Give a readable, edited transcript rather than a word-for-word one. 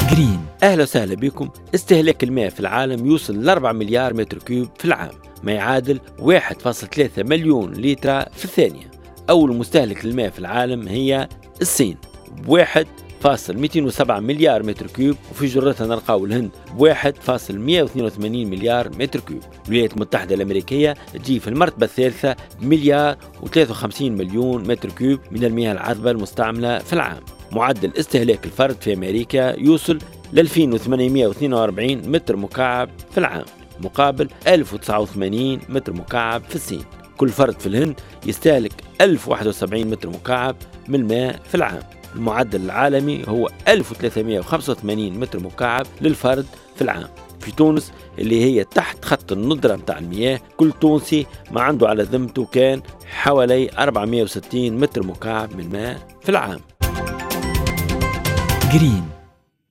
جرين. أهلا وسهلا بكم. استهلاك الماء في العالم يوصل ل 4 مليار متر كوب في العام، ما يعادل 1.3 مليون لتر في الثانية. أول مستهلك للماء في العالم هي الصين ب1.207 مليار متر كوب، وفي جرتها نلقاو الهند ب1.182 مليار متر كوب. الولايات المتحدة الأمريكية تجي في المرتبة الثالثة بمليار و53 مليون متر كوب من المياه العذبة المستعملة في العام. معدل استهلاك الفرد في أمريكا يوصل ل 2842 متر مكعب في العام، مقابل 1089 متر مكعب في الصين. كل فرد في الهند يستهلك 1071 متر مكعب من الماء في العام. المعدل العالمي هو 1385 متر مكعب للفرد في العام. في تونس اللي هي تحت خط الندرة متاع المياه، كل تونسي ما عنده على ذمته كان حوالي 460 متر مكعب من الماء في العام. جرين.